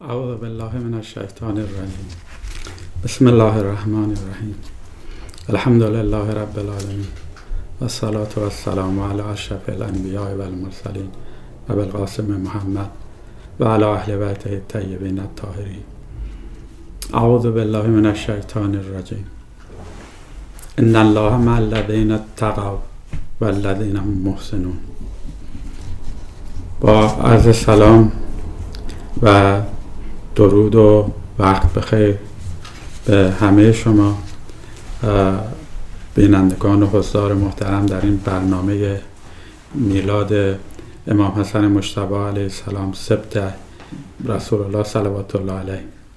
اعوذ بالله من الشیطان الرجیم. بسم الله الرحمن الرحیم. الحمد لله رب العالمین و الصلاة و السلام علی اشرف الانبیاء و المرسلین و بالقاسم محمد و علی اهل بیته الطیبین الطاهرین. اعوذ بالله من الشیطان الرجیم. ان الله مع الذین اتقوا والذین هم محسنون. با عرض سلام و درود و وقت بخیر به همه شما بینندگان و حضار محترم در این برنامه میلاد امام حسن مجتبی علیه السلام سبت رسول الله صلوات الله علیه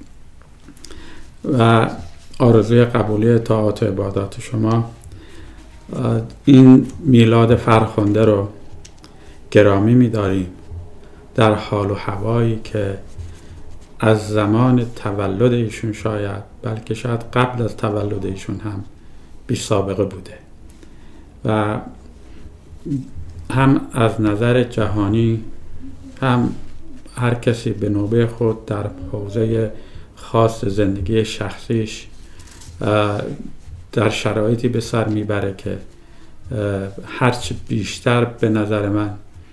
و آرزوی قبولی طاعات و عبادات شما. این میلاد فرخنده رو گرامی می‌داریم در حال و هوایی که از زمان تولد ایشون شاید، بلکه شاید قبل از تولد ایشون هم بیش سابقه بوده و هم از نظر جهانی هم هر کسی به نوبه خود در حوزه خاص زندگی شخصیش در شرایطی به سر میبره که هرچی بیشتر به نظر من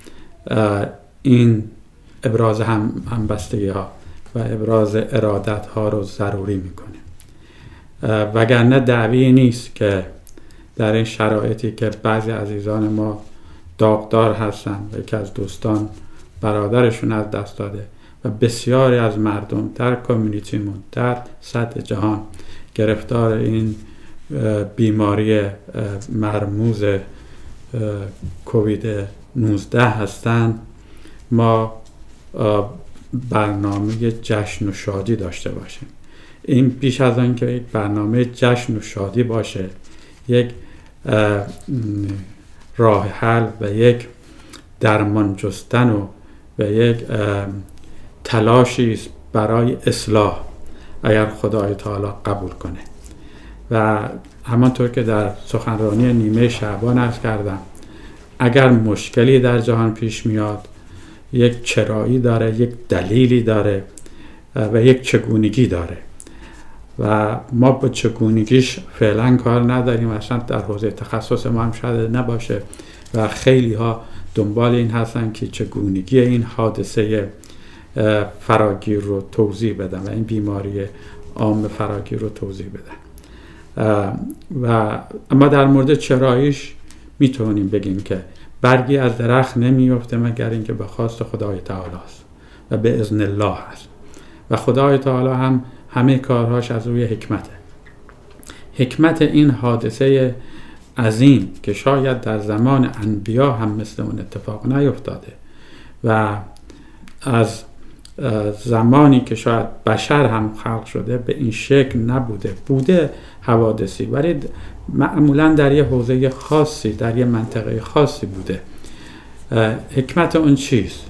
این ابراز همبستگی ها و ابراز ارادت ها رو ضروری میکنه. وگرنه دعوی نیست که در این شرایطی که بعضی عزیزان ما داغدار هستن و یکی از دوستان برادرشون از دست داده و بسیاری از مردم در کمیونیتیمون در سطح جهان گرفتار این بیماری مرموز کووید 19 هستند، ما برنامه جشن و شادی داشته باشیم. این بیش از آن که یک برنامه جشن و شادی باشه، یک راه حل و یک درمان جستن و یک تلاشی است برای اصلاح اگر خدای تعالی قبول کنه. و همانطور که در سخنرانی نیمه شعبان عرض کردم، اگر مشکلی در جهان پیش میاد یک چرایی داره، یک دلیلی داره و یک چگونگی داره و ما با چگونگیش فعلا کار نداریم. اصلا در حوزه تخصص ما هم شاید نباشه و خیلی ها دنبال این هستن که چگونگی این حادثه فراگیر رو توضیح بدن و این بیماری عام فراگیر رو توضیح بدن. و اما در مورد چراییش میتونیم بگیم که برگی از درخت نمیفته مگر اینکه به خواست خدای تعالی است و به اذن الله است و خدای تعالی هم همه کارهاش از روی حکمته. حکمت این حادثه عظیم که شاید در زمان انبیا هم مثل اون اتفاق نیفتاده و از زمانی که شاید بشر هم خلق شده به این شکل نبوده، بوده حوادثی، ولی معمولا در یه حوزه خاصی، در یه منطقه خاصی بوده. حکمت اون چیست؟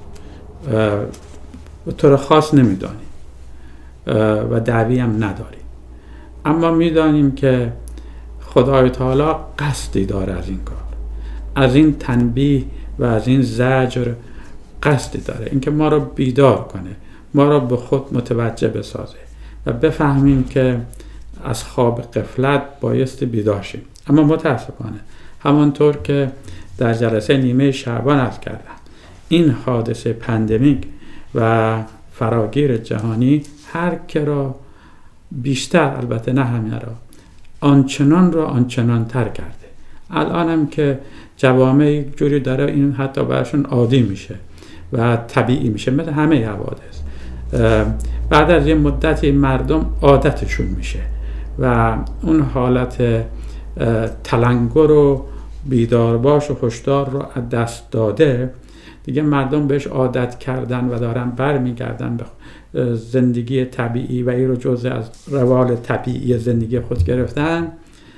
به طور خاص نمیدانیم و دعوی هم نداریم، اما میدانیم که خدای تعالی قصدی داره از این کار، از این تنبیه و از این زجر قصدی داره، اینکه ما رو بیدار کنه، ما رو به خود متوجه بسازه و بفهمیم که از خواب غفلت بایستی بیدار شیم. اما متاسفانه همانطور که در جلسه نیمه شعبان عرض کردم، این حادثه پندمیک و فراگیر جهانی هر که را بیشتر، البته نه همه را، آنچنان تر کرده. الان هم که جوامع یک جوری داره این حتی برشون عادی میشه و طبیعی میشه، مثل همه حوادث. بعد از یه مدتی مردم عادتشون میشه و اون حالت تلنگر و بیدارباش و هشدار رو از دست داده دیگه. مردم بهش عادت کردن و دارن برمیگردن به زندگی طبیعی و این رو جزء از روال طبیعی زندگی خود گرفتن.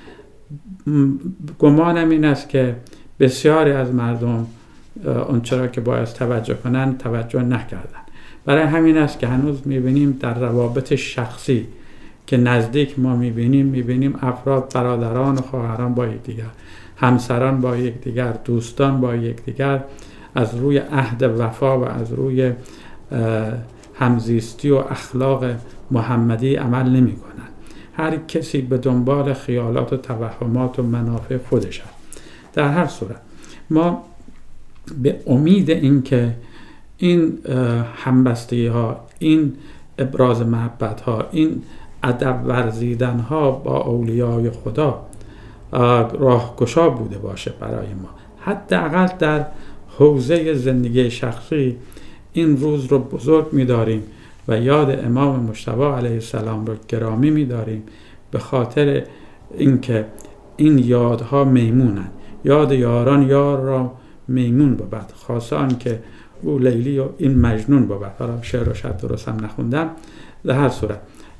گمانم این است که بسیاری از مردم اونچرا که باید توجه کنن توجه نکردن. برای همین است که هنوز میبینیم در روابط شخصی که نزدیک ما میبینیم افراد، برادران و خواهران با یکدیگر، همسران با یکدیگر، دوستان با یکدیگر از روی عهد وفا و از روی همزیستی و اخلاق محمدی عمل نمی کنن. هر کسی به دنبال خیالات و توهمات و منافع خودش هست. در هر صورت ما به امید این که این همبستگی ها، این ابراز محبت ها، این ادب ورزیدن ها با اولیای خدا راهگشا بوده باشه برای ما، حداقل در حوزه زندگی شخصی این روز رو بزرگ می‌داریم و یاد امام مجتبی علیه السلام رو گرامی می‌داریم، به خاطر اینکه این یادها میمونن. یاد یاران یار را میمون بود، خاصه آن که او لیلی و این مجنون بود. حالا شعر و شعر درست هم نخوندم. در هر صورت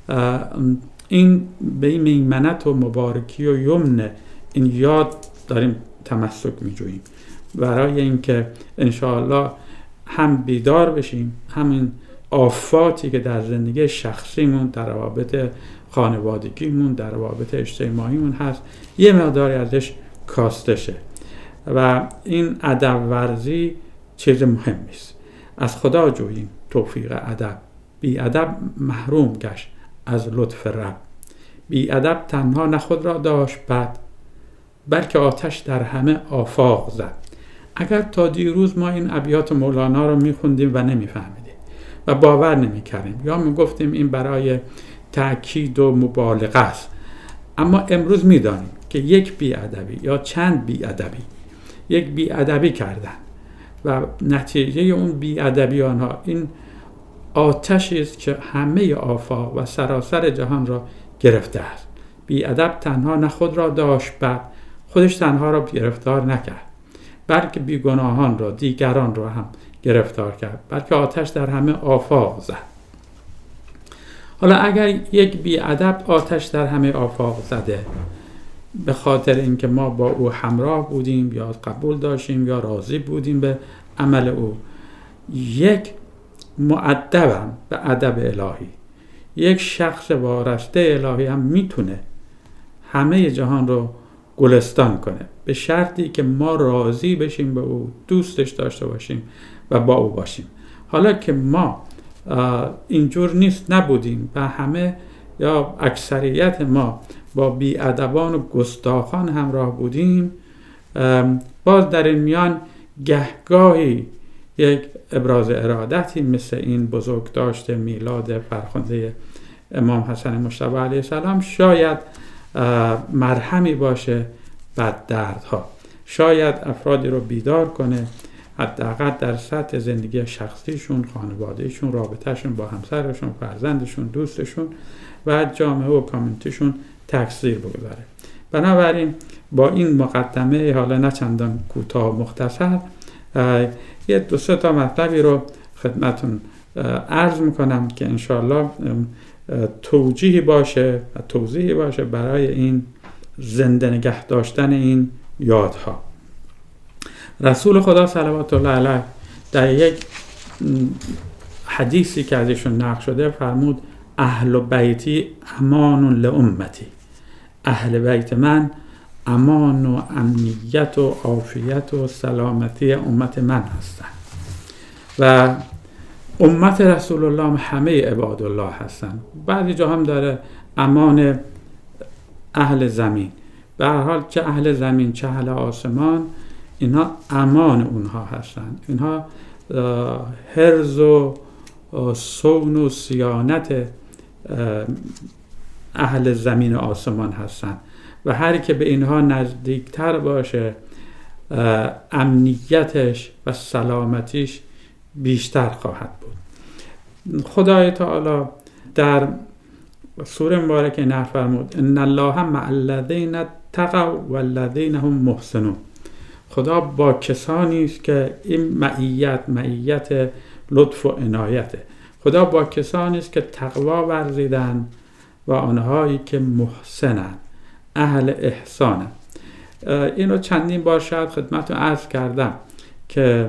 این به این میمنت و مبارکی و یمن این یاد داریم تمسک می‌جوییم برای اینکه انشاءالله هم بیدار بشیم، همین آفاتی که در زندگی شخصیمون، در روابط خانوادگیمون، در روابط اجتماعیمون هست، یه مقداری ازش کاسته شه. و این ادب ورزی چیز مهمی است. از خدا جوییم توفیق ادب. بی ادب محروم گشت از لطف رب. بی ادب تنها نه خود را داشت بد، بلکه آتش در همه آفاق زد. اگر تا دیروز ما این ابیات مولانا رو میخوندیم و نمیفهمیدیم و باور نمیکردیم یا میگفتیم این برای تأکید و مبالغه است، اما امروز میدانیم که یک بی‌ادبی یا چند بی‌ادبی یک بی‌ادبی کردن و نتیجه اون بی‌ادبی آنها این آتشی است که همه آفاق و سراسر جهان را گرفته است. بی‌ادب تنها نه خود را داشت بد، خودش تنها را گرفتار نکرد، بلکه بیگناهان را، دیگران را هم گرفتار کرد، بلکه آتش در همه آفاق زد. حالا اگر یک بی‌ادب آتش در همه آفاق زده به خاطر اینکه ما با او همراه بودیم یا قبول داشتیم یا راضی بودیم به عمل او، یک مؤدبم به ادب الهی، یک شخص وارسته الهی هم میتونه همه جهان رو گلستان کنه، به شرطی که ما راضی بشیم به او، دوستش داشته باشیم و با او باشیم. حالا که ما اینجور نبودیم و همه یا اکثریت ما با بی‌ادبان و گستاخان همراه بودیم، باز در این میان گهگاهی یک ابراز ارادتی مثل این بزرگ داشته میلاد فرخنده امام حسن مجتبی علیه السلام شاید مرهمی باشه بر دردها، شاید افرادی رو بیدار کنه، حداقل در سطح زندگی شخصیشون، خانوادهشون، رابطهشون با همسرشون، فرزندشون، دوستشون و جامعه و کامیونیتیشون تاثیر بگذاره. بنابراین با این مقدمه حالا نه چندان کوتاه و مختصر یه 2-3 تا مطلبی رو خدمتون عرض میکنم که انشاءالله توجیهی باشه و توضیحی باشه برای این زنده نگه داشتن این یادها. رسول خدا صلوات الله علیه در یک حدیثی که ازشون نقل شده فرمود اهل بیتی امان لامتی، اهل بیت من امان و امنیت و عافیت و سلامتی امت من هستن و امت رسول الله همه عباد الله هستن. بعضی جا هم داره امان اهل زمین. به هر حال چه اهل زمین چه اهل آسمان اینها امان اونها هستن. اینها حرز و صون و صیانت اهل زمین و آسمان هستن و هر که به اینها نزدیکتر باشه امنیتش و سلامتیش بیشتر خواهد بود. خدای تعالی در سوره مبارکه نقل فرمود ان الله مع الذین اتقوا والذین هم محسنون. خدا با کسانی است که این معیت لطف و عنایته. خدا با کسانی است که تقوا ورزیدن و آنهایی که محسنن، اهل احسانن. اینو چندین بار شاید خدمتتون عرض کردم که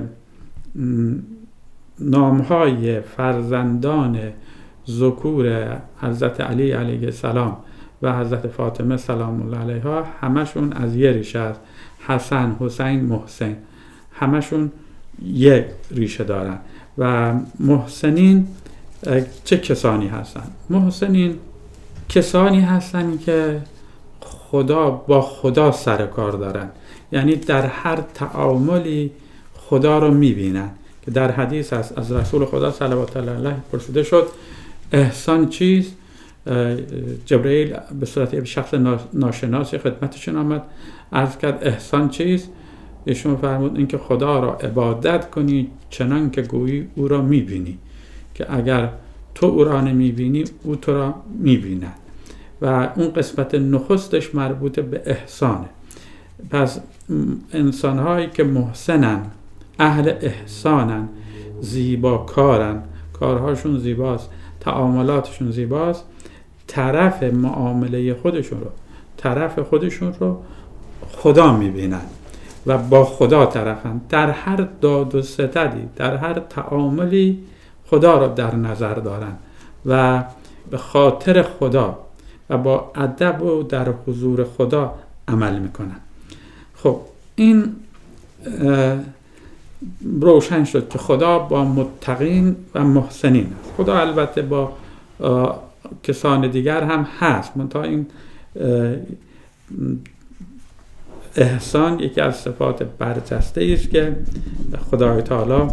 نامهای فرزندان ذکور حضرت علی علیه السلام و حضرت فاطمه سلام الله علیها همشون از یه ریشه است، حسن، حسین، محسن، همشون یک ریشه دارن و محسنین چه کسانی هستند؟ محسنین کسانی هستند که با خدا سر کار دارن، یعنی در هر تعاملی خدا رو میبینن، که در حدیث هست از رسول خدا صلوات الله علیه پرسیده شد احسان چیست؟ جبرئیل به صورت یک شخص ناشناسی خدمتشون آمد، عرض کرد احسان چیست؟ ایشون فرمود اینکه خدا را عبادت کنی چنان که گویی او را میبینی، که اگر تو او را نمیبینی او تو را میبیند. و اون قسمت نخستش مربوط به احسانه. پس انسانهایی که محسنن، اهل احسانن، زیباکارن، کارهاشون زیباست، تعاملاتشون زیباست، طرف معامله خودشون رو خدا میبینن و با خدا طرفن. در هر داد و ستدی، در هر تعاملی خدا رو در نظر دارن و به خاطر خدا و با ادب و در حضور خدا عمل میکنن. خب این روشن شد که خدا با متقین و محسنین است. خدا البته با کسان دیگر هم هست، منتها این احسان یکی از صفات برجسته است که خدای تعالی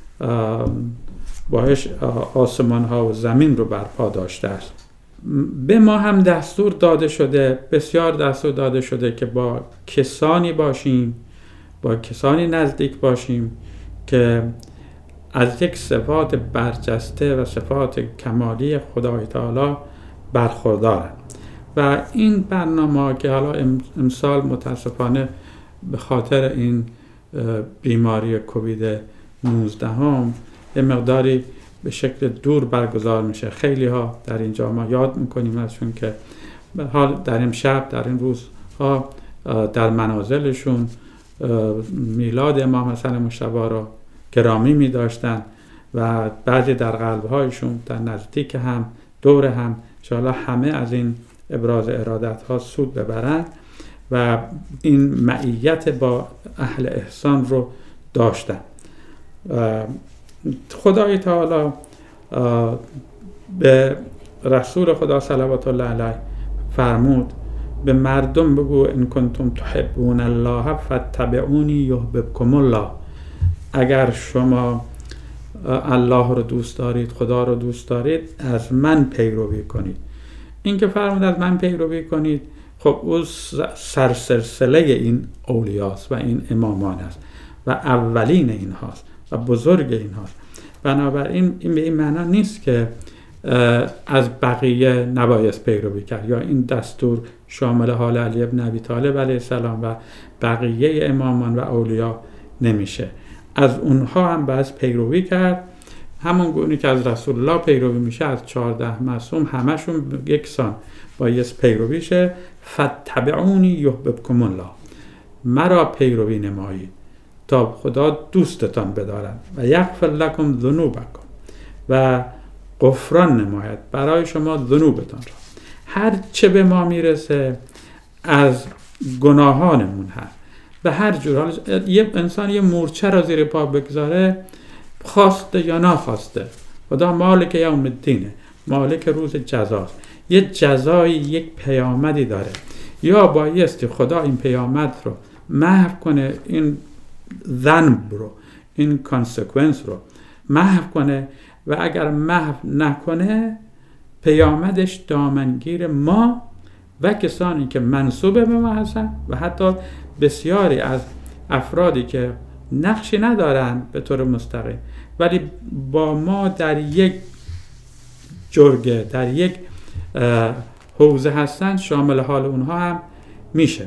باش آسمان ها و زمین رو برپا داشته است. به ما هم دستور داده شده، بسیار دستور داده شده که با کسانی باشیم، با کسانی نزدیک باشیم که از یک صفات برجسته و صفات کمالی خدای تعالی برخوردارند. و این برنامه که حالا امسال متاسفانه به خاطر این بیماری کووید 19 یه مقداری به شکل دور برگزار میشه. خیلی ها در اینجا ما یاد میکنیم ازشون که به حال در این شب، در این روزها در منازلشون میلاد امام حسن مجتبی را گرامی می‌داشتن و بعضی در قلب‌هایشون در نزدیک هم، دور هم، ان شاءالله همه از این ابراز ارادت‌ها سود ببرند و این معیت با اهل احسان رو داشتن. خدای تعالی به رسول خدا صلوات الله علیه فرمود به مردم بگو ان کنتم تحبون الله فاتبعونی یحببکم الله. اگر شما الله رو دوست دارید، خدا رو دوست دارید، از من پیروی کنید. این که فرمود از من پیروی کنید، خب او سرسلسله این اولیاست و این امامان است و اولین این هاست و بزرگ این هاست. بنابراین این به این معنا نیست که از بقیه نباید پیروی کرد یا این دستور شامل حال علی ابن ابی طالب علیه السلام و بقیه امامان و اولیا نمیشه. از اونها هم باید پیروی کرد، همون گونه که از رسول الله پیروی میشه، از 14 معصوم همشون یکسان باید پیروی شه. فتبعونی یحببکم الله، مرا پیروی نمایید تا خدا دوستتان بدارد و یغفر لکم ذنوبکم و غفران نماید برای شما ذنوبتان را. هر چه به ما میرسه از گناهانمون هست، به هر جور، حال یه انسان یه مورچه را زیر پا بگذاره، خواسته یا ناخواسته، خدا مالک یوم الدینه، مالک روز جزاست. یه جزایی، یک پیامدی داره، یا بایستی خدا این پیامد رو محو کنه، این ذنب رو، این کانسکونس رو محو کنه، و اگر محو نکنه پیامدش دامنگیر ما و کسانی که منسوب به ما هستن و حتی بسیاری از افرادی که نقشی ندارن به طور مستقیم ولی با ما در یک جرگه، در یک حوزه هستن، شامل حال اونها هم میشه.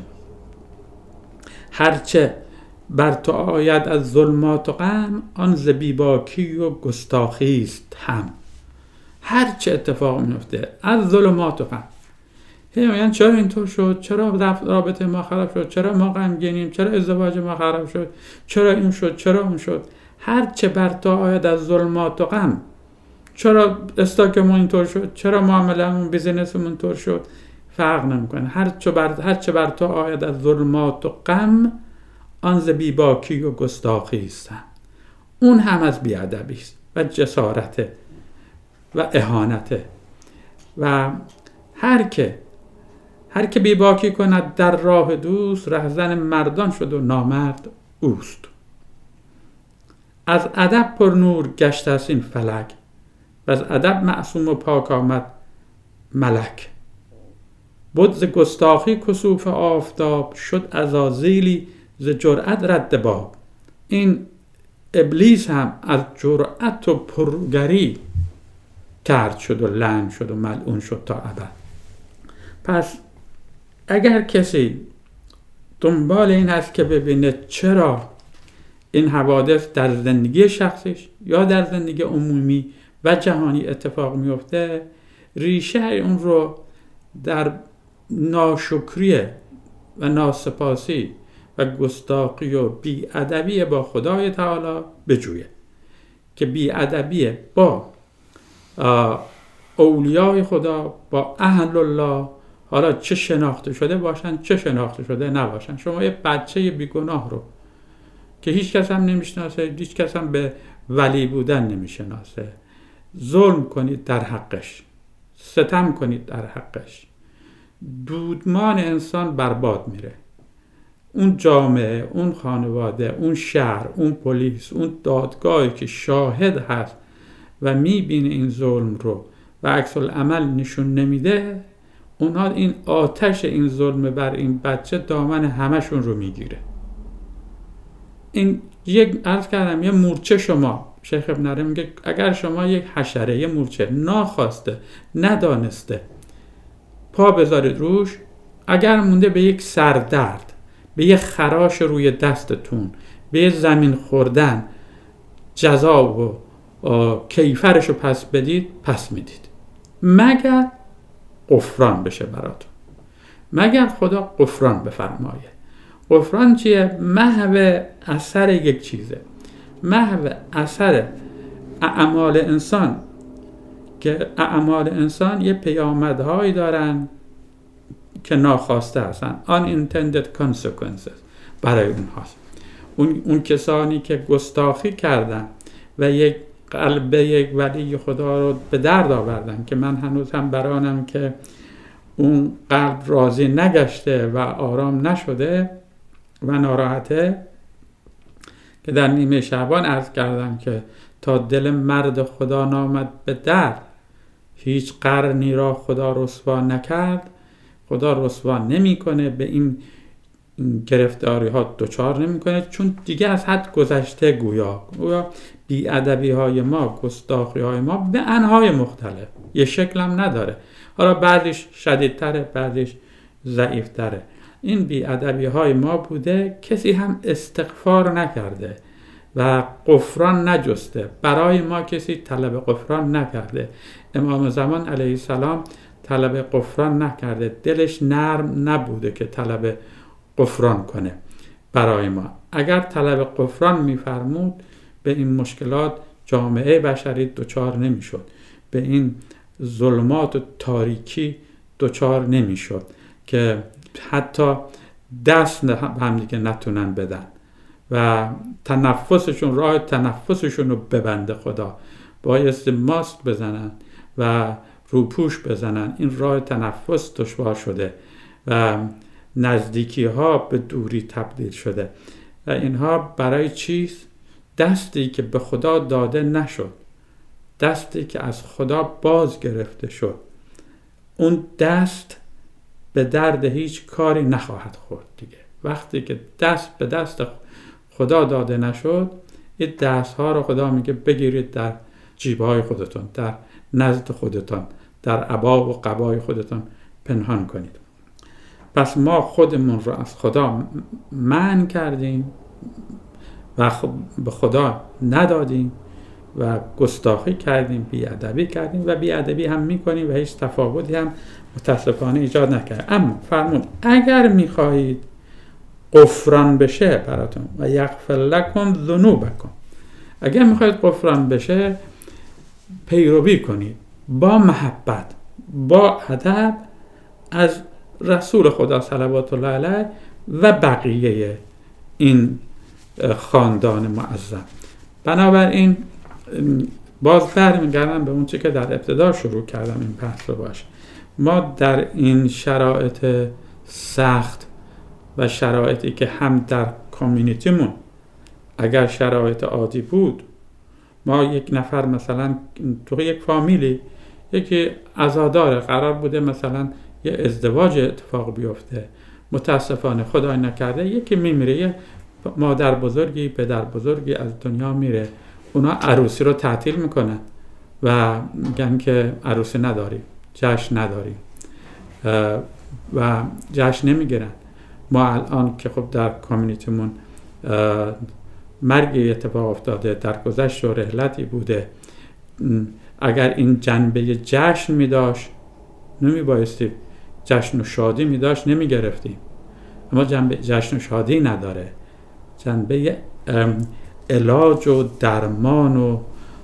هرچه بر تو آید از ظلمات و غم، آن ز بیباکی و گستاخی است هم. هرچه اتفاق میفته از ظلمات و غم، یعنی چرا اینطور شد، چرا رابطه ما خراب شد، چرا ما غمگینیم، چرا ازدواج ما خراب شد، چرا این شد، چرا اون شد، هرچه بر تو آید از ظلمات و غم، چرا استاکمون اینطور شد، چرا معاملمون، بیزینسمون اینطور شد، فرق نمیکنه. هرچه بر تو آید از ظلمات و غم، آن ز بیباکی و گستاخی است. اون هم از بیادبی است و جسارته. و اهانته. و هر که بیباکی کند در راه دوست، رهزن مردان شد و نامرد اوست. از ادب پر نور گشت است این فلک، و از ادب معصوم و پاک آمد ملک. بود ز گستاخی کسوف آفتاب، شد عزازیلی ز جرأت رد باب. این ابلیس هم از جرأت و پرگری طرد شد و لعن شد و ملعون شد تا ابد. پس اگر کسی دنبال این هست که ببینه چرا این حوادث در زندگی شخصیش یا در زندگی عمومی و جهانی اتفاق میفته، ریشه اون رو در ناشکری و ناسپاسی و گستاخی و بی‌ادبی با خدای تعالی بجویه، که بی‌ادبی با اولیای خدا، با اهل الله، حالا چه شناخته شده باشن چه شناخته شده نباشن. شما یه بچه بیگناه رو که هیچ کس هم نمیشناسه، هیچ کس هم به ولی بودن نمیشناسه، ظلم کنید در حقش، ستم کنید در حقش، دودمان انسان برباد میره. اون جامعه، اون خانواده، اون شهر، اون پلیس، اون دادگاهی که شاهد هست و میبینه این ظلم رو و عکس العمل نشون نمیده، اونها این آتش این ظلم بر این بچه دامن همشون رو میگیره. این عرض کردم یه مورچه، شما شیخ ابن عربی میگه اگر شما یک حشره، یه مورچه ناخواسته ندانسته پا بذارید روش، اگر مونده به یک سردرد، به یک خراش روی دستتون، به یک زمین خوردن، جزا و کیفرش رو پس بدید، پس میدید، مگر غفران بشه براتون، مگر خدا غفران بفرمایه. غفران چیه؟ محو اثر یک چیزه، محو اثر اعمال انسان، که اعمال انسان یه پیامدهایی دارن که ناخواسته هستن، unintended consequences برای اونهاست. اون کسانی که گستاخی کردن و یک قلب یک ولی خدا رو به درد آوردن، که من هنوز هم برانم که اون قلب راضی نگشته و آرام نشده و ناراحته، که در نیمه شعبان عرض کردم که تا دل مرد خدا نامد به در، هیچ قرنی را خدا رسوا نکرد. خدا رسوا نمیکنه، به این گرفتاری ها دچار نمیکنه، چون دیگه از حد گذشته. گویا بی‌ادبی های ما، گستاخی های ما به انواع مختلف، یه شکل هم نداره، حالا بعضیش شدیدتره، بعضیش ضعیفتره. این بی‌ادبی های ما بوده، کسی هم استغفار نکرده و غفران نجسته، برای ما کسی طلب غفران نکرده. امام زمان علیه السلام طلب غفران نکرده، دلش نرم نبوده که طلب غفران کنه برای ما. اگر طلب غفران میفرمود، به این مشکلات جامعه بشری دچار نمیشد، به این ظلمات و تاریکی دچار نمیشد که حتی دست هم دیگه نتونن بدن و تنفسشون، راه تنفسشون رو ببنده خدا، بایستی ماسک بزنن و روپوش بزنن. این راه تنفس دشوار شده و نزدیکی ها به دوری تبدیل شده و اینها برای چیست؟ دستی که به خدا داده نشد، دستی که از خدا باز گرفته شد، اون دست به درد هیچ کاری نخواهد خورد دیگه. وقتی که دست به دست خدا داده نشد، این دست ها رو خدا میگه بگیرید در جیبهای خودتون، در نزد خودتون، در عبا و قبای خودتون پنهان کنید. پس ما خودمون رو از خدا منع کردیم و به خدا ندادیم و گستاخی کردیم، بی‌ادبی کردیم و بی‌ادبی هم میکنیم و هیچ تفاوتی هم متاسفانه ایجاد نکرد. اما فرمود اگر میخواهید غفران بشه براتون و یغفر لکم ذنوبکم، اگر میخواهید غفران بشه، پیروی کنید با محبت، با ادب از رسول خدا صلوات الله علیه و بقیه این خاندان معظم. بنابراین باز برمیگردم به اون چی که در ابتدا شروع کردم این بحث رو باشه. ما در این شرایط سخت و شرایطی که هم در کامیونیتیمون اگر شرایط عادی بود، ما یک نفر مثلا تو یک فامیلی یکی عزاداره، قرار بوده مثلا یه ازدواج اتفاق بیفته، متاسفانه خدای نکرده یکی میمیره، یه مادر بزرگی پدر بزرگی از دنیا میره، اونا عروسی رو تعطیل میکنن و میگن که عروسی نداریم، جشن نداریم و جشن نمیگیرن. ما الان که خب در کامیونیتیمون مرگی اتفاق افتاده، در گذشت و رحلتی بوده، اگر این جنبه جشن می داشت نمیبایستی، جشن و شادی می داشت نمی گرفتیم، اما جنبه جشن و شادی نداره، جنبه علاج و درمان و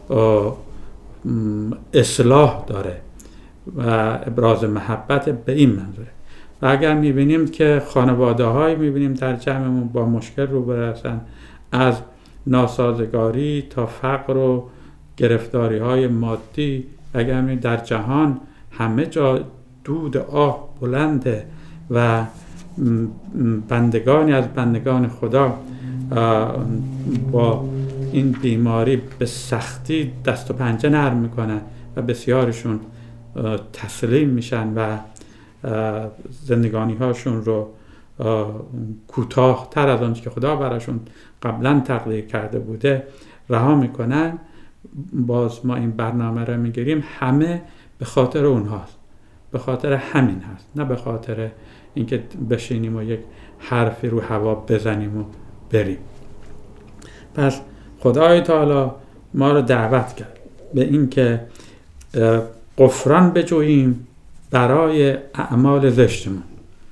اصلاح داره و ابراز محبت به این منظوره. و اگر می بینیم که خانواده هایی می بینیم در جمعمون با مشکل روبرو هستن، از ناسازگاری تا فقر و گرفتاری های مادی، اگر می در جهان همه جا دود آه بلنده و بندگانی از بندگان خدا با این بیماری به سختی دست و پنجه نرم میکنن و بسیارشون تسلیم میشن و زندگانی هاشون رو کوتاه تر از آنچه که خدا براشون قبلا تقدیر کرده بوده رها میکنن. باز ما این برنامه رو میگیریم همه به خاطر اونهاست، به خاطر همین هست، نه به خاطر اینکه بشینیم و یک حرفی رو هوا بزنیم و بریم. پس خدای تعالی ما رو دعوت کرد به اینکه غفران بجوییم برای اعمال زشتمون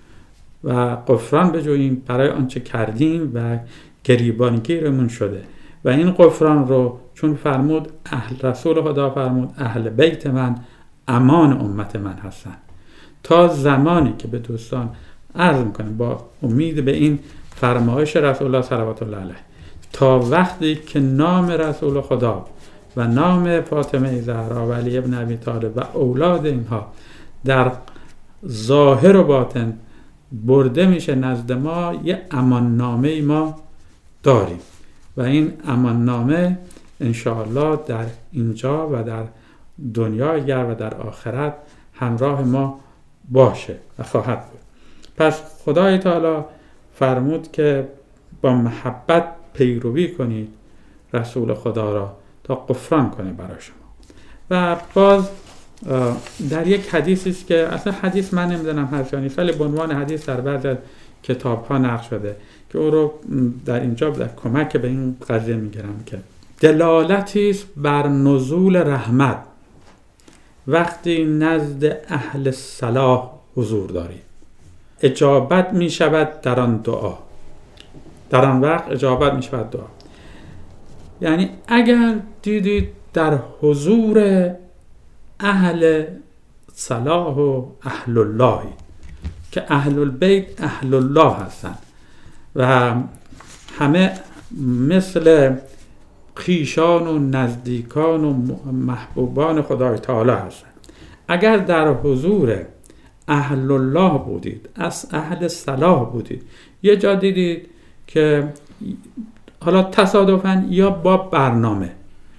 و غفران بجوییم برای آنچه کردیم و گریبانگیرمون شده. و این غفران رو چون فرمود رسول خدا فرمود اهل بیت من امان امت من هستن، تا زمانی که به دوستان عرض میکنم با امید به این فرمایش رسول الله صلوات الله علیه، تا وقتی که نام رسول خدا و نام فاطمه زهرا و علی ابن ابی طالب و اولاد اینها در ظاهر و باطن برده میشه نزد ما، یه امان نامه ما داریم و این امان نامه انشاءالله در اینجا و در دنیای گر و در آخرت همراه ما باشه و خواهد بود. پس خدای تعالی فرمود که با محبت پیروی کنید رسول خدا را تا غفران کنه برای شما. و باز در یک حدیثی است که اصلا حدیث من نمیدونم هست یا نیست، ولی به عنوان حدیث در بعضی از کتاب ها نقل شده که او رو در اینجا در کمک به این قضیه میگیرم که دلالتی است بر نزول رحمت وقتی نزد اهل صلاح حضور دارید، اجابت می شود در آن دعا، در آن وقت اجابت می شود دعا. یعنی اگر دیدید در حضور اهل صلاح و اهل الله که اهل البیت اهل الله هستن و همه مثل خویشان و نزدیکان و محبوبان خدای تعالی هستن، اگر در حضور اهل الله بودید، از اهل صلاح بودید، یه جا دیدید که حالا تصادفاً یا با برنامه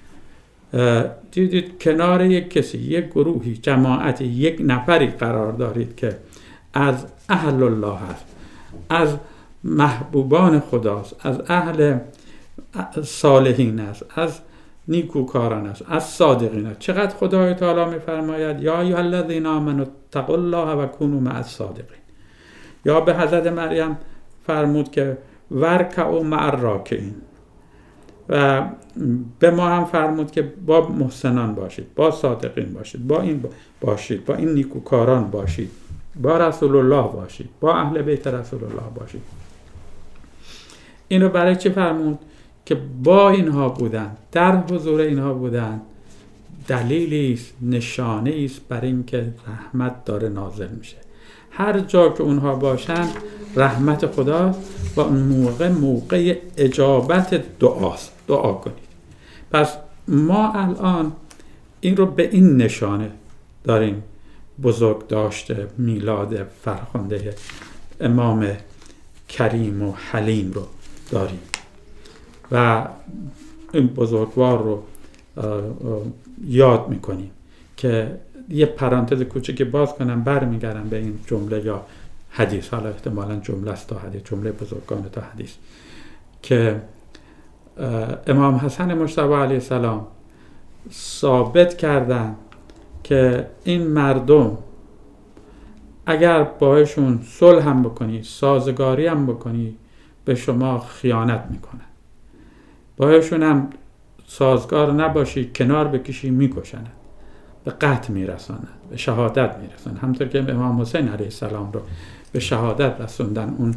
دیدید کنار یک کسی، یک گروهی، جماعتی، یک نفری قرار دارید که از اهل الله هست، از محبوبان خداست، از اهل صالحین است، از نیکوکاران است، از صادقین است. چقدر خدای تعالی می‌فرماید یا ایها الذین آمنوا اتقوا الله و کونوا مع الصادقین. یا به حضرت مریم فرمود که ورکعوا مع الراکعین. و به ما هم فرمود که با محسنان باشید، با صادقین باشید، با این باشید، با این نیکوکاران باشید، با رسول الله باشید، با اهل بیت رسول الله باشید. اینو برای چی فرمود؟ که با اینها بودن، در حضور اینها بودن، دلیلی است، نشانه است برای اینکه رحمت داره نازل میشه. هر جا که اونها باشن رحمت خداست و اون موقع اجابت دعاست. دعا کنید. پس ما الان این رو به این نشانه داریم بزرگ داشته میلاد فرخنده امام کریم و حلیم رو داریم و این بزرگوار رو یاد میکنیم. که یه پرانتز کوچکی باز کنم، برمیگردم به این جمله یا حدیث، حالا احتمالاً جمله است تا حدیث، جمله بزرگان تا حدیث، که امام حسن مجتبی علیه السلام ثابت کردن که این مردم اگر باهاشون صلح هم بکنی، سازگاری هم بکنی، به شما خیانت میکنن. باهاشون هم سازگار نباشی، کنار بکشی، میکشن، به قتل میرسانن، به شهادت میرسانن. همطور که امام حسین علیه السلام رو به شهادت رسوندن، اون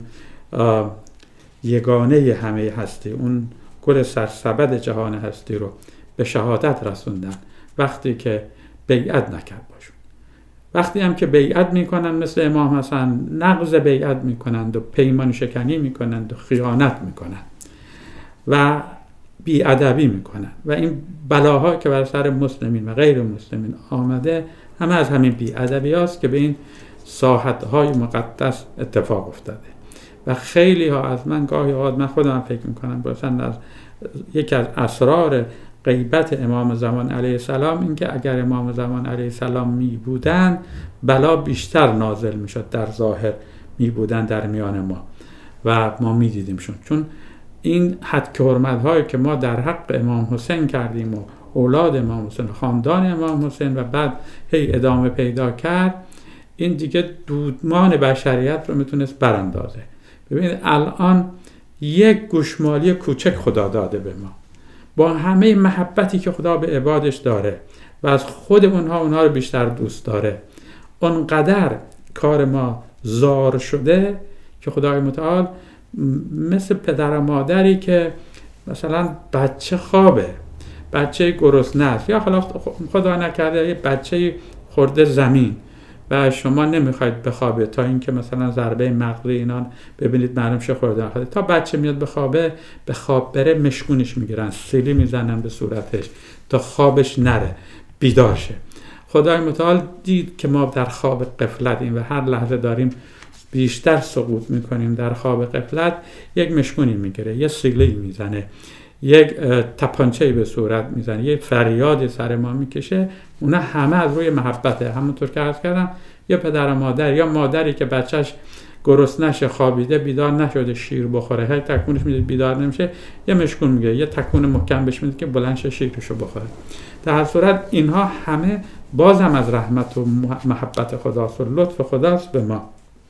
یگانه همه هستی، اون گل سرسبد جهان هستی رو به شهادت رسوندن وقتی که بیعت نکرد باشون. وقتی هم که بیعت میکنن مثل امام حسن، نقض بیعت میکنند و پیمان شکنی میکنند و خیانت میکنند و بی‌ادبی میکنن و این بلاها که بر سر مسلمین و غیر مسلمین آمده همه از همین بی‌ادبی هاست که به این ساحتهای مقدس اتفاق افتاده. و خیلی ها از من گاهی اوقات، من خودم فکر میکنم مثلا از یکی از اسرار غیبت امام زمان علیه السلام این که اگر امام زمان علیه السلام می بودن بلا بیشتر نازل میشد، در ظاهر می بودن در میان ما و ما می دیدیمشون. چون این حد که حرمت هایی که ما در حق امام حسین کردیم و اولاد امام حسین، خاندان امام حسین، و بعد هی ادامه پیدا کرد، این دیگه دودمان بشریت رو میتونست براندازه. ببینید الان یک گوشمالی کوچک خدا داده به ما، با همه محبتی که خدا به عبادش داره و از خود اونها رو بیشتر دوست داره، اونقدر کار ما زار شده که خدای متعال مثل پدر و مادری که مثلا بچه خوابه، بچه گرسنه است، یا حالا خدا نکرده یه بچه خورده زمین و شما نمیخواید بخوابه تا اینکه مثلا ضربه مغزی اینا ببینید معلوم شه خورده، تا بچه میاد بخوابه، به خواب بره مشکونش میگیرن، سیلی میزنن به صورتش تا خوابش نره، بیدار شه. خدای متعال دید که ما در خواب غفلتیم و هر لحظه داریم بیشتر سقوط میکنیم در خواب غفلت، یک مشکونی میگیره، یه سیلی میزنه، یک تپانچه‌ای به صورت میزنه، یک فریاد سر ما میکشه. اونا همه از روی محبته. همونطور که عرض کردم، یا پدر و مادر یا مادری که بچهش گرسنه‌ش خوابیده بیدار نشده شیر بخوره، هی تکونش میده بیدار نمیشه، یه مشکون میگیره، یه تکون محکم بهش میده که بلند شه شیرشو بخوره. در هر صورت اینها همه بازم از رحمت و محبت خداست و لطف خداست به ما،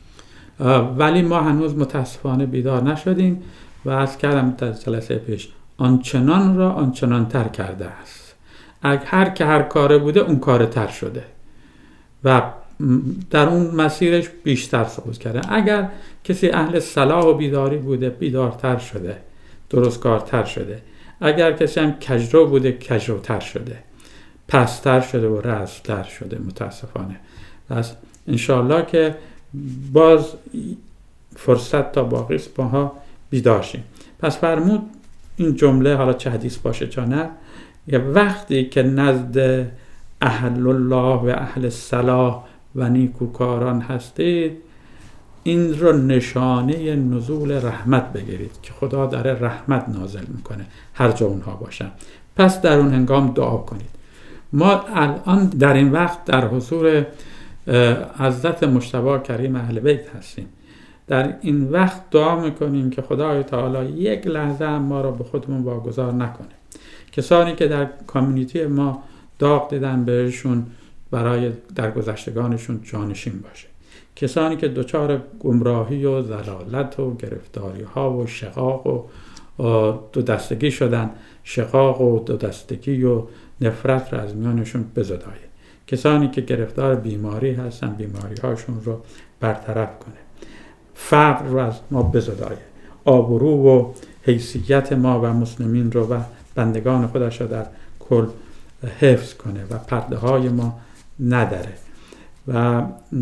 ولی ما هنوز متاسفانه بیدار نشدیم و عرض کردم در جلسه پیش، آنچنان را آنچنان تر کرده است. هر که هر کاره بوده اون کاره تر شده و در اون مسیرش بیشتر سقوط کرده. اگر کسی اهل صلاح و بیداری بوده بیدارتر شده، درستکارتر شده. اگر کسی هم کجرو بوده کجروتر شده، پستر شده و رزمتر شده متاسفانه. پس انشاءالله که باز فرصت تا باقی است باها بیدار شیم. پس فرمود این جمله، حالا چه حدیث باشه چه نه، وقتی که نزد اهل الله و اهل صلاح و نیکوکاران هستید، این رو نشانه نزول رحمت بگیرید که خدا داره رحمت نازل میکنه هر جا اونها باشن. پس در اون هنگام دعا کنید. ما الان در این وقت در حضور حضرت مجتبی کریم اهل بیت هستیم. در این وقت دعا میکنیم که خدای تعالی یک لحظه ما را به خودمون واگذار نکنه. کسانی که در کامیونیتی ما داغ دیدن بهشون برای درگذشتگانشون جانشین باشه. کسانی که دچار گمراهی و ضلالت و گرفتاری ها و شقاق و دو دستگی شدن، شقاق و دو دستگی و نفرت را از میانشون بزدایه. کسانی که گرفتار بیماری هستن بیماری هاشون رو برطرف کنه. فقر رو از ما بزدایه. آبرو و حیثیت ما و مسلمین رو و بندگان خودش رو در کل حفظ کنه و پرده های ما نداره. و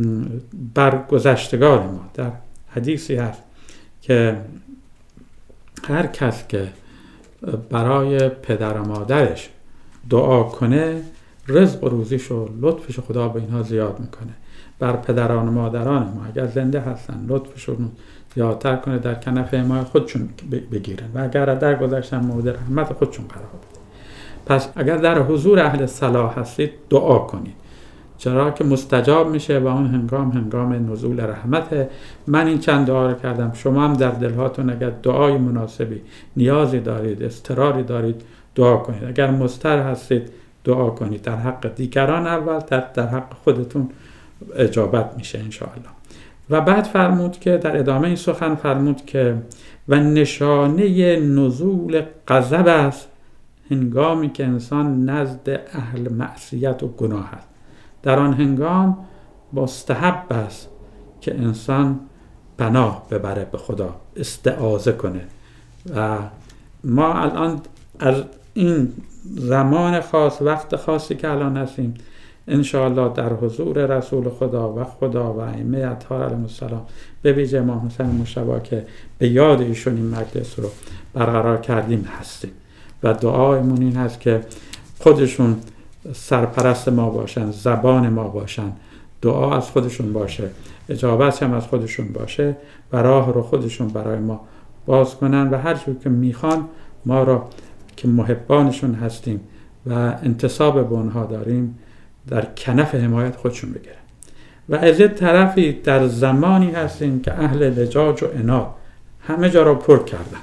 بر گذشتگان ما در حدیثی هست که هر کس که برای پدر و مادرش دعا کنه رزق و روزیش و لطفش خدا به اینها زیاد میکنه. بر پدران و مادران ما اگر زنده هستن لطفشون زیادتر کنه، در کنف حمایت خودشون بگیرن و اگر در گذشتن مورد رحمت خودشون قرار بده. پس اگر در حضور اهل صلاح هستید دعا کنید، چرا که مستجاب میشه و اون هنگام نزول رحمته. من این چند دعا رو کردم، شما هم در دلهاتون اگر دعای مناسبی، نیازی دارید، اضطراری دارید دعا کنید. اگر مضطر هستید دعا کنید، در حق دیگران اول، در حق خودتون اجابت میشه انشاءالله. و بعد فرمود که در ادامه این سخن فرمود که و نشانه نزول غضب است هنگامی که انسان نزد اهل معصیت و گناه است. در آن هنگام مستحب است که انسان پناه ببره به خدا، استعاذه کنه. و ما الان از این زمان خاص، وقت خاصی که الان هستیم، انشاءالله در حضور رسول خدا و ائمه اطهار علیهم السلام، به ویژه امام حسین مجتبی که به یاد ایشون این مجلس رو برقرار کردیم هستیم و دعایمون این هست که خودشون سرپرست ما باشن، زبان ما باشن، دعا از خودشون باشه، اجابت هم از خودشون باشه و راه رو خودشون برای ما باز کنن و هر جور که میخوان ما رو که محبانشون هستیم و انتساب به اونها داریم در کنف حمایت خودشون بگیرن. و از این طرفی در زمانی هستیم که اهل لجاج و عناد همه جا را پر کردن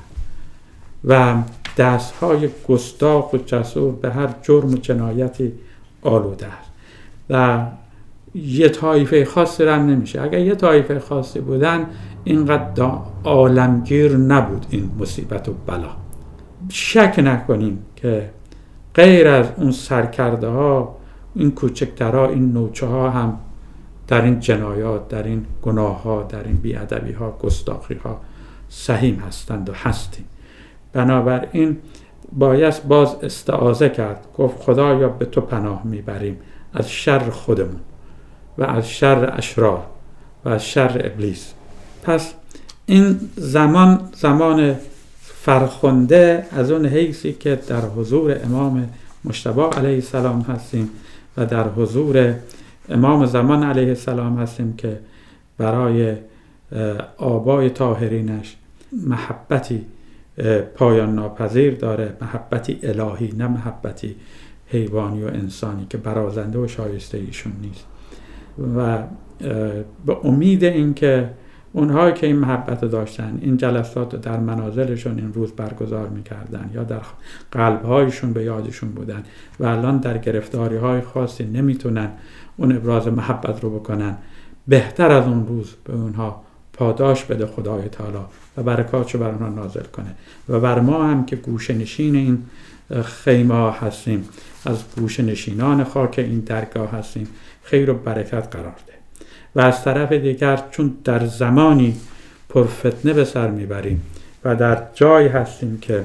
و دستهای گستاخ و جسور به هر جرم و جنایتی آلوده است و یه طایفه خاصی رم نمیشه. اگر یه طایفه خاصی بودن اینقدر عالمگیر نبود این مصیبت و بلا. شک نکنیم که غیر از اون سرکرده ها، این کوچکترها، این نوچه ها هم در این جنایات، در این گناه ها، در این بیادبی ها، گستاخی ها سهیم هستند و هستیم. بنابراین باید باز استعاذه کرد، گفت خدایا به تو پناه میبریم از شر خودمون و از شر اشرار و از شر ابلیس. پس این زمان فرخنده از اون حیثی که در حضور امام مجتبی علیه السلام هستیم و در حضور امام زمان علیه السلام هستیم که برای آبای طاهرینش محبتی پایان ناپذیر داره، محبتی الهی، نه محبتی حیوانی و انسانی که برازنده و شایسته ایشون نیست. و به امید این که اونهایی که این محبت داشتن، این جلسات در منازلشون این روز برگزار میکردن یا در قلبهایشون به یادشون بودن و الان در گرفتاری های خاصی نمیتونن اون ابراز محبت رو بکنن، بهتر از اون روز به اونها پاداش بده خدای تعالی و برکاتشو بر اونها نازل کنه. و بر ما هم که گوشه نشین این خیمه ها هستیم، از گوشه نشینان خاک این درگاه هستیم، خیر و برکت قرار ده. و از طرف دیگر چون در زمانی پرفتنه به سر میبریم و در جایی هستیم که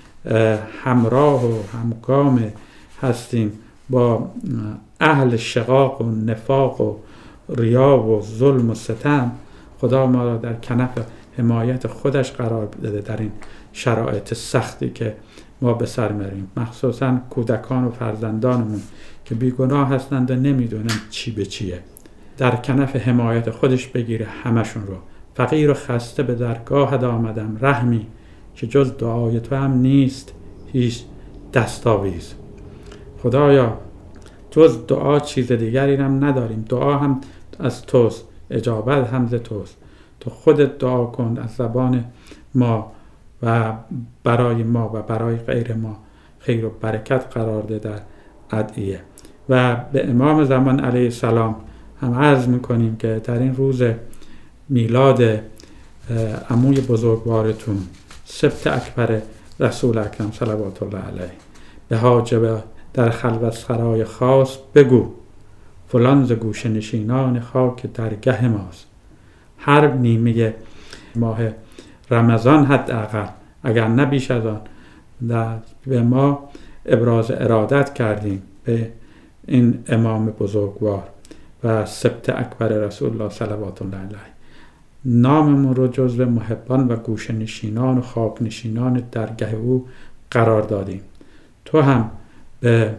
همراه و همگام هستیم با اهل شقاق و نفاق و ریا و ظلم و ستم، خدا ما را در کنف حمایت خودش قرار بده در این شرایط سختی که ما به سر میبریم، مخصوصا کودکان و فرزندانمون که بیگناه هستند و نمیدونن چی به چیه، در کنف حمایت خودش بگیره همشون رو. فقیر و خسته به درگاهت آمدم رحمی، که جز دعای تو هم نیست هیچ دستاویز. خدایا جز دعا چیز دیگری هم نداریم، دعا هم از توست، اجابت هم ز توست. تو خودت دعا کن از زبان ما و برای ما و برای غیر ما خیر و برکت قرار ده در ادعیه. و به امام زمان علیه السلام هم عرض میکنیم که در این روز میلاد عموی بزرگوارتون سبت اکبر رسول اکرم صلوات الله علیه به حاجب در خلوت سرای خاص بگو، فلان ز گوشه نشینان خاک درگه ماست. هر نیمه ماه رمضان حداقل اگر نه بیش از آن به ما ابراز ارادت کردیم به این امام بزرگوار و سبت اکبر رسول الله صلوات الله علیه. ناممون رو جزو محبان و گوشه نشینان و خاک نشینان درگه او قرار دادیم. تو هم به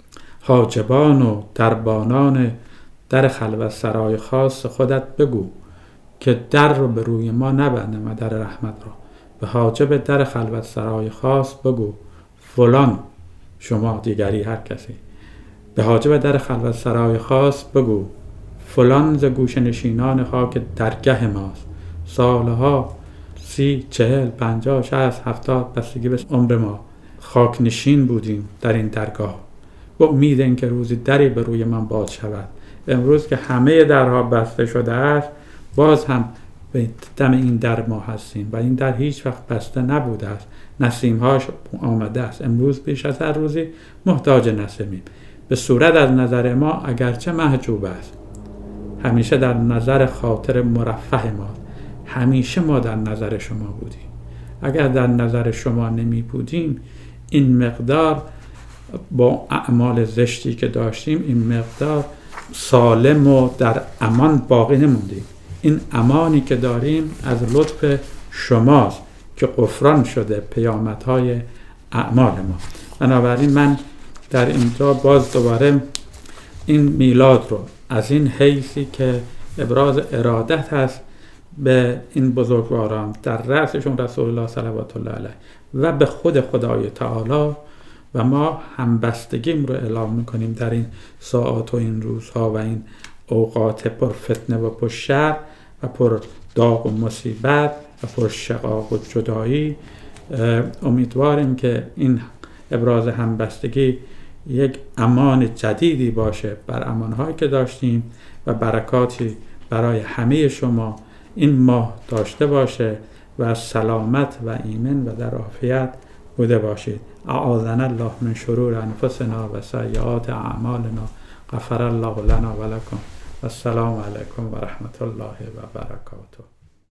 حاجبان و دربانان در خلوت سرای خاص خودت بگو که در رو به روی ما نبندن و در رحمت رو. به حاجب در خلوت سرای خاص بگو فلان، شما دیگری هر کسی، به حاجب در خلوت سرای خاص بگو فلان ز گوشه نشینان خاک درگه ماست، سالها 30 40 50 60 70 بستگی به عمر ما خاک نشین بودیم در این درگاه، با امید اینکه روزی دری به روی من باز شود. امروز که همه درها بسته شده است، باز هم به دم این در ما هستیم و این در هیچ وقت بسته نبوده است. نسیمهاش آمده است. امروز بیش از هر روزی محتاج نسیمیم. به صورت از نظر ما اگرچه محجوب است، همیشه در نظر خاطر مرفه ما، همیشه ما در نظر شما بودیم. اگر در نظر شما نمی بودیم، این مقدار با اعمال زشتی که داشتیم، این مقدار سالم و در امان باقی نموندیم. این امانی که داریم از لطف شماست که غفران شده پیامدهای اعمال ما. بنابراین من در اینجا باز دوباره این میلاد رو از این حیثی که ابراز ارادت هست به این بزرگواران، در رأسشون رسول الله صلوات الله علیه و به خود خدای تعالی، و ما همبستگیم رو اعلام میکنیم در این ساعات و این روزها و این اوقات پر فتنه و پر شر و پر داغ و مصیبت و پر شقاق و جدایی. امیدواریم که این ابراز همبستگی یک امان جدیدی باشه بر امانهایی که داشتیم و برکاتی برای همه شما این ماه داشته باشه و سلامت و ایمن و در عافیت بوده باشید. اعاذنا الله من شرور انفسنا و سیئات اعمالنا، غفر الله لنا و لکم. السلام علیکم و رحمت الله و برکاته.